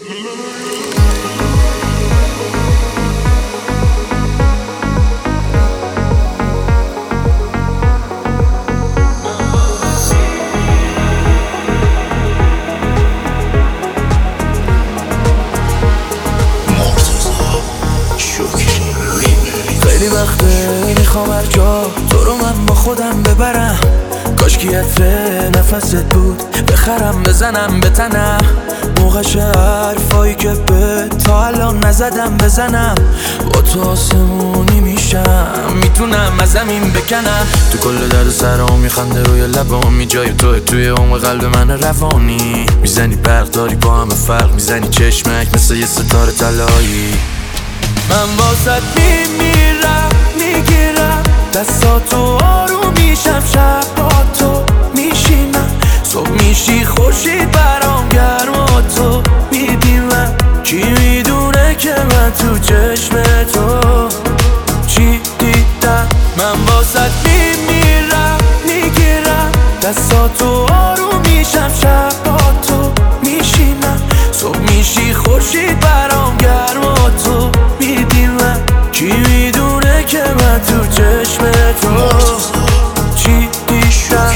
خیلی وقته میخوام هر جا تو رو من با خودم ببرم، کاش که عطر نفست بود بخرم بزنم به تنم، موقعش حرفایی که به تا الان نزدم بزنم، با تو آسمونی میشم میتونم از زمین بکنم، تو کل درد سرام میخنده روی لبام، جای توی عمق قلب من روانی، میزنی برق داری با همه فرق، میزنی چشمک مثل یه ستاره طلایی، من باست میمیرم میگیرم دستاتو آروم میشم، شب با تو میشینم، صبح میشی خورشید برام گرم و تو میبینم، کی میدونه که من تو چشم تو چی دیدم، من باست میمیرم میگیرم دستاتو آروم میشم، شب با تو میشینم، صبح میشی خورشید برام گرم و تو میبینم، کی میدونه که من تو چشم تو چی دیدم.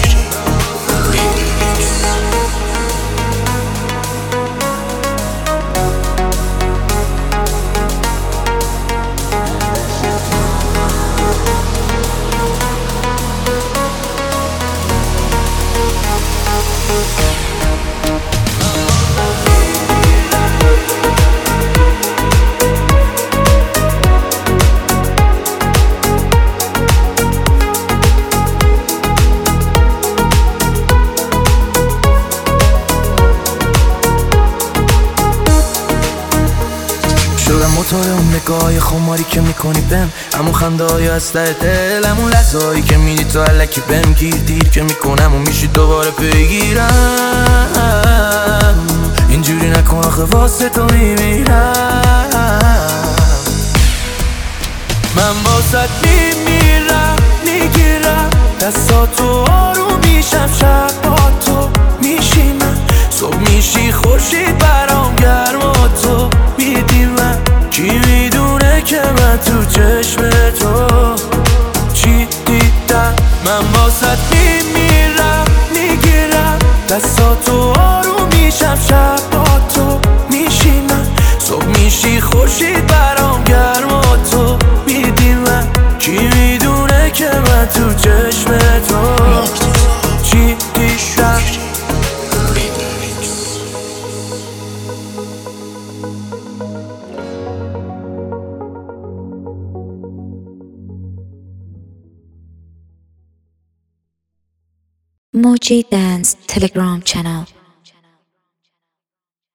شدم موتور اون نگاه خماری که میکنی بهم، همون خنده های از ته دل، همون لحظه‌هایی که میدی تو الکی بهم گیر دیر که میکنم و میشی دوباره بگیرم، اینجوری نکن آخه واسه تو میمیرم، من واسه میمیرم میگیرم دستاتو آروم میشم، شب با تو میشینم، صبح میشی خورشید برام گرم و تو میدیمم، کی میدونه که من تو چشم تو چی دیدم، من واسه میمیرم میگیرم دستاتو آروم میشم، شب با تو میشینم، صبح میشی خورشید برام گرم و تو میدیمم، کی میدونه که من تو چشم تو چی دیدم. Moji Dance Telegram channel